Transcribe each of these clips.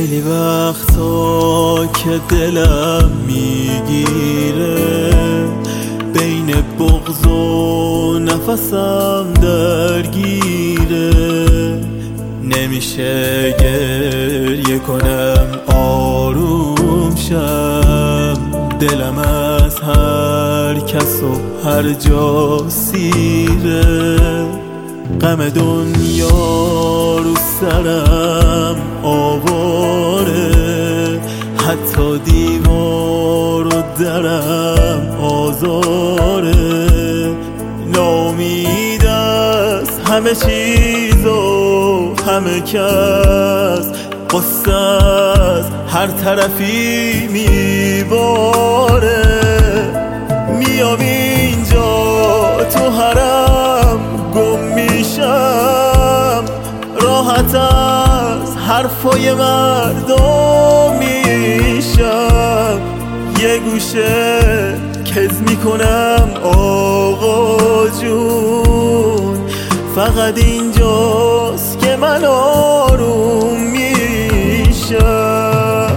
خیلی وقتا که دلم میگیره، بین بغض و نفسم درگیره، نمیشه گریه کنم آروم شم، دلم از هر کس و هر جا سیره، غم دنیا رو سرم آواره، حتی دیوار و درم آزاره، ناامید از همه چیز و همه کس، قصه از هر طرفی میباره، میام اینجا تو حرم گم میشم، راحت از حرفای مردم میشم، یه گوشه کز میکنم آقا جون، فقط اینجاست که من آروم میشم.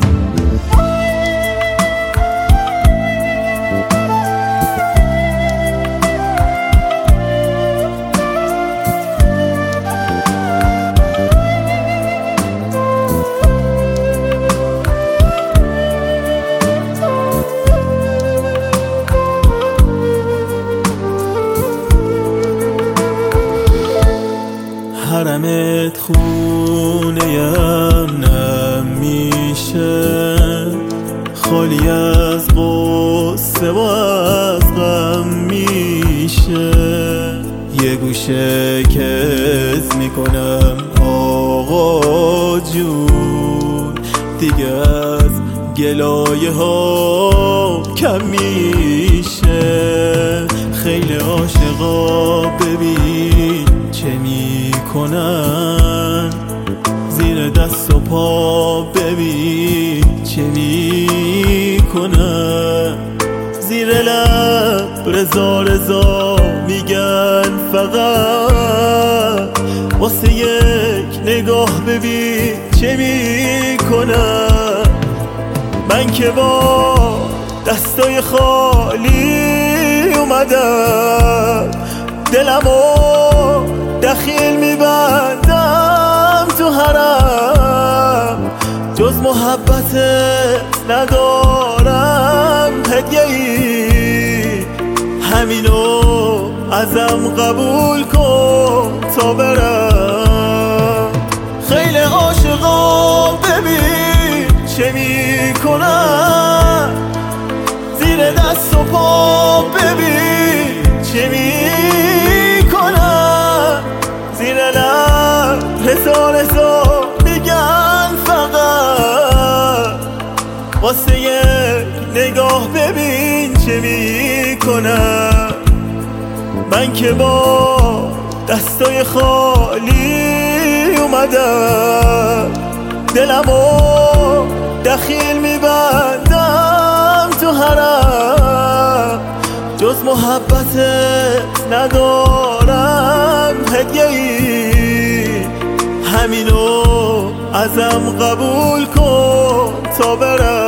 حرمت خونه امنم میشه، خالی از غصه و از غم میشه، یه گوشه کز میکنم آقا جون، دیگه از گلایه ها کم میشه، خیلی عاشقا ببین چه میکنن، زیر دست و پا ببین چه میکنن، زیر لب رضا رضا میگن فقط، واسه یک نگاه ببین چه میکنن، من که با دستای خالی اومدم، دلمو دخیل میبندم تو حرم، جز محبتت ندارم هدیه‌ای، همینو ازم قبول کن تا برم، خیلی عاشقا ببین چه میکنن، زیر دست و پا ببین چه میکنن، زیر لب رضا رضا میگن فقط، واسه یک نگاه ببین چه میکنن، من که با دستای خالی اومدم، دلمو دخیل میبندم تو حرم، جز محبتت ندارم هدیه‌ای، همینو ازم قبول کن تا برم.